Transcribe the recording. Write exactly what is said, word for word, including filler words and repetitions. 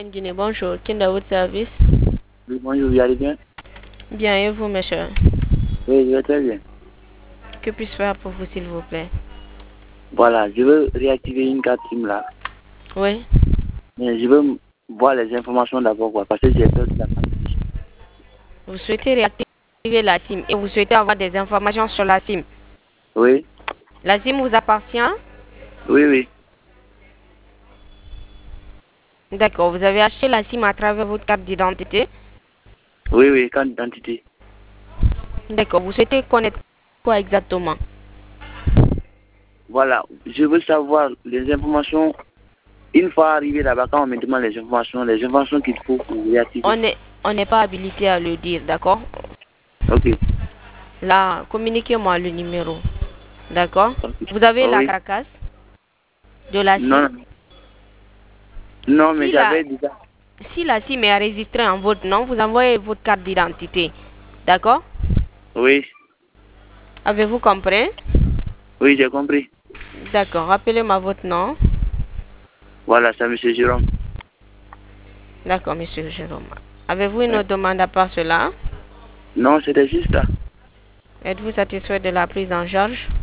Guinée, bonjour. Qui est dans votre service? Oui, bonjour, vous allez bien? Bien, et vous, monsieur? Oui, je vais très bien. Que puis-je faire pour vous, s'il vous plaît? Voilà, je veux réactiver une carte SIM là. Oui. Mais je veux voir les informations d'abord, quoi, parce que j'ai peur de la carte. Vous souhaitez réactiver la SIM et vous souhaitez avoir des informations sur la SIM. Oui, La SIM vous appartient? oui, oui. D'accord. Vous avez acheté la SIM à travers votre carte d'identité? Oui, oui, carte d'identité. D'accord. Vous souhaitez connaître quoi exactement? Voilà, je veux savoir les informations. Une fois arrivé là-bas, quand on me demande les informations, les informations qu'il faut pour réactiver. On n'est on n'est pas habilité à le dire, d'accord? Ok. Là, communiquez-moi le numéro. D'accord? Ok. Vous avez Oh, la oui. carcasse de la SIM? Non, non, mais Si la, j'avais déjà. si la SIM est enregistrée en votre nom, vous envoyez votre carte d'identité. D'accord? Oui, Avez-vous compris? oui, j'ai compris. D'accord. Rappelez-moi votre nom. Voilà, c'est M. Jérôme. D'accord, monsieur Jérôme. Avez-vous une Oui. autre demande à part cela? Non, c'était juste ça. Êtes-vous satisfait de la prise en charge?